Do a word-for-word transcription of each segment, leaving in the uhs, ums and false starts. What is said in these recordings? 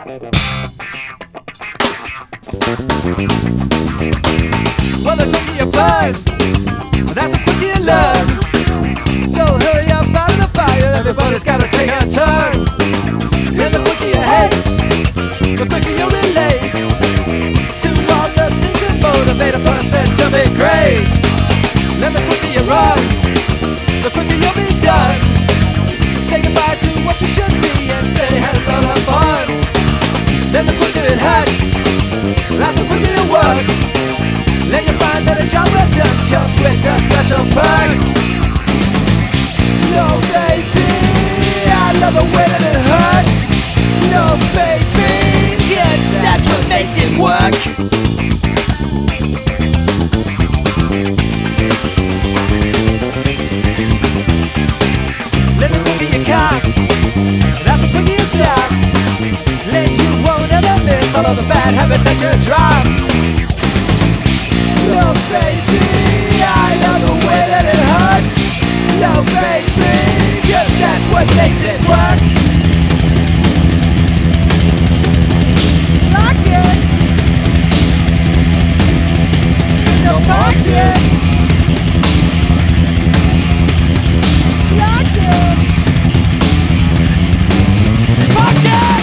Well, the quicker you burn, that's the quicker you learn. So hurry up out of the fire, everybody's gotta take a turn. And the quicker you hate, the quicker you relate to all the things that motivate a person to be great. And the quicker you run, the quicker you'll be done. Say goodbye to what you should be and say hello to fun. Then the quicker it hurts, that's the quicker you work. Then you find that a job well done comes with a special perk. No baby, I love the way that it hurts. No baby, yes, that's what makes it work. Then the quicker you come, that's the quicker you stop. Then you won't ever miss all of the bad habits that you drop. No baby, I love the way that it hurts. No baby, yes, that's what makes it work. Lock it. No pocket. Lock it. Pocket.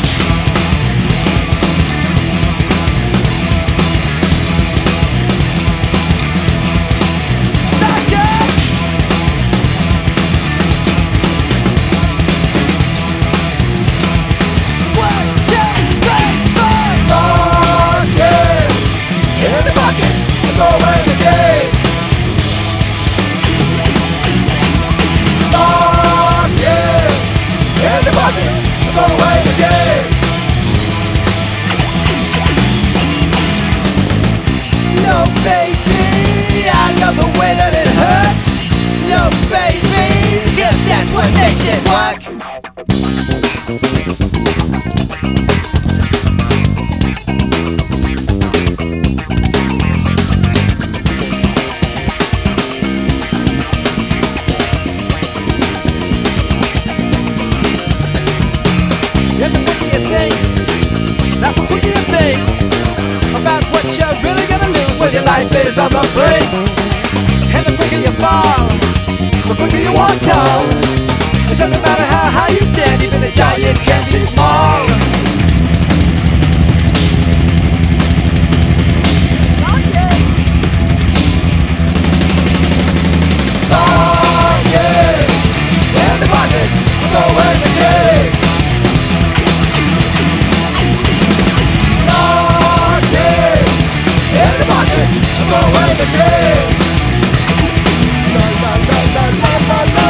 Throw away the game. Oh yeah, in the bucket, throw away the game. No baby, I love the way that it hurts. No baby, cause that's what makes it work. And the quicker you think, that's the quicker you think about what you're really gonna lose when your life is on the brink. And the quicker you fall, the quicker you walk tall. It doesn't matter how high you stand, even a giant can be small. Oh yeah, and the bucket, throw away the game. Throw away the game. La la la la la la la.